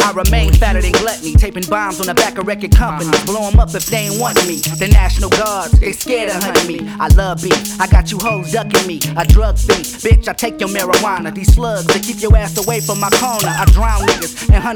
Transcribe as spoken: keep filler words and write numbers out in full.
I remain fatter than gluttony, taping bombs on the back of record companies. Blow 'em up if they ain't want me. The National Guards, they scared of hunting me. I love beef, I got you hoes ducking me. A drug thief, bitch, I take your marijuana. These slugs, they keep your ass away from my corner. I drown niggas and honey